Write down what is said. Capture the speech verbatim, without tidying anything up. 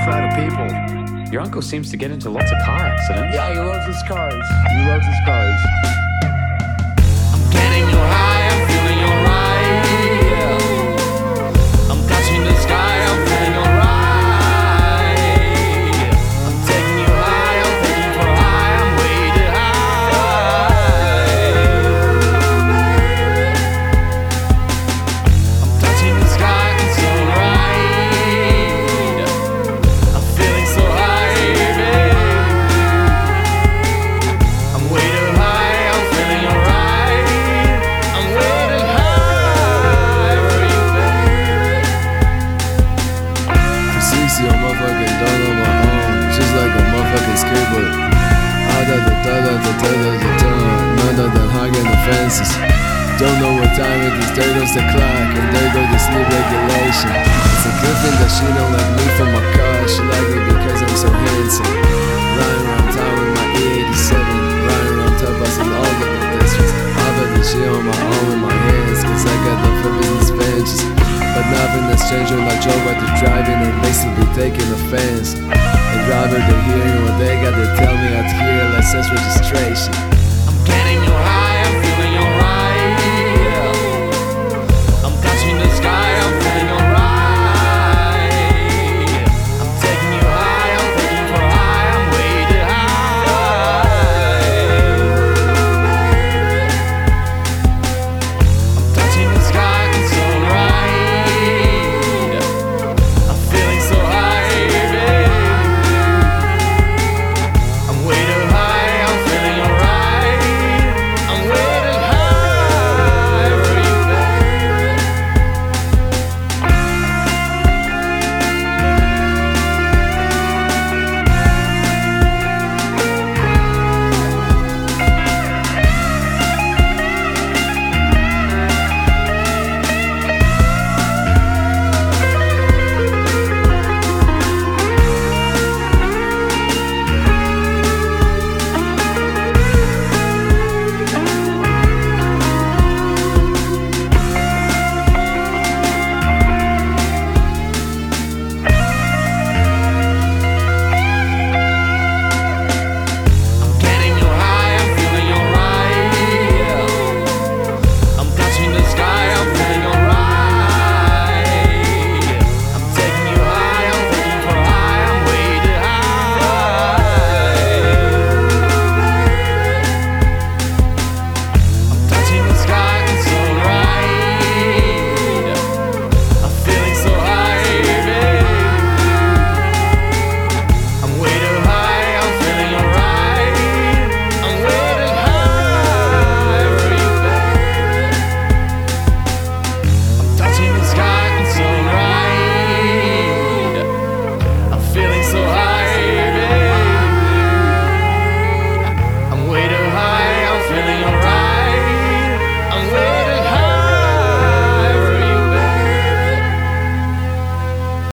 crowd of people. Your uncle seems to get into lots of car accidents. Yeah, he loves his cars. He loves his cars. I'm getting you high, I'm feeling alright. Yeah. I'm touching the sky, I'm feeling alright. I'm taking you high, I'm taking you high, I'm way too high. I'm touching the sky, it's alright. I'm feeling so high, baby. I'm way too high, I'm feeling alright. I'm way too high for you, baby. three sixty on motherfucking done on my own, just like a motherfucking skateboard. I da da da da da da da da da. None of them hogging the fences. Don't know what time it is, there goes the clock, and there goes the sleep regulation. It's a good thing that she don't like me for my car, she like me because I'm so handsome. Riding around town with my E eighty-seven, riding around top busting all of the districts. I bet the shit on my arm with my hands, cause I got the for business benches. But nothing that's changing like Joe while they're driving and basically taking offense. The driver, they're hearing what they got to tell me out here, license registration.